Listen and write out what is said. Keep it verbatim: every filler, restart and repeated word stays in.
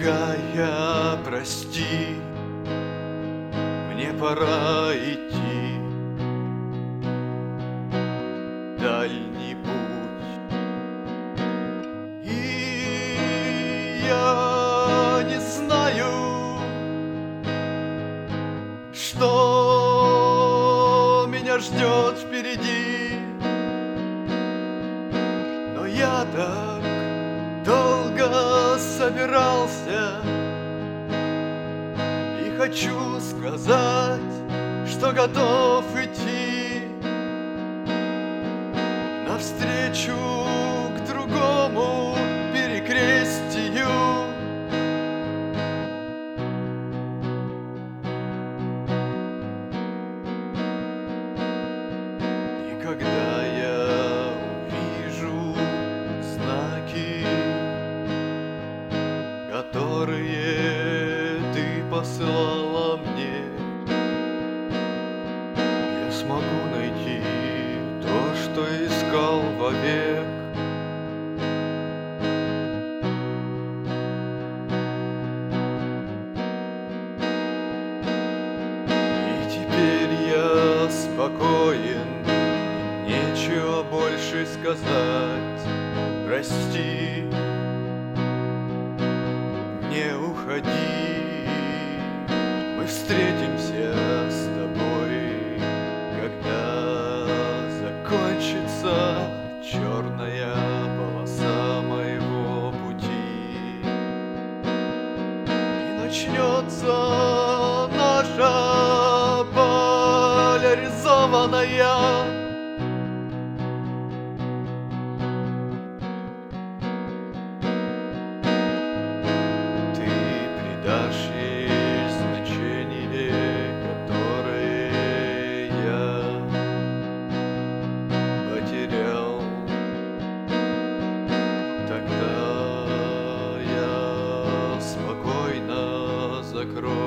Дорогая, прости, мне пора идти. Дальний путь, и я не знаю, что меня ждет впереди. Но я так долго собирался и хочу сказать, что готов идти навстречу к другому перекрестию. И когда я увижу знаки, которые ты посылала мне, я смогу найти то, что искал вовек. И теперь я спокоен, нечего больше сказать. Прости, не уходи, мы встретимся с тобой, когда закончится черная полоса моего пути и начнется наша поляризованная. Дашь ей значение, которое я потерял. Тогда я спокойно закрою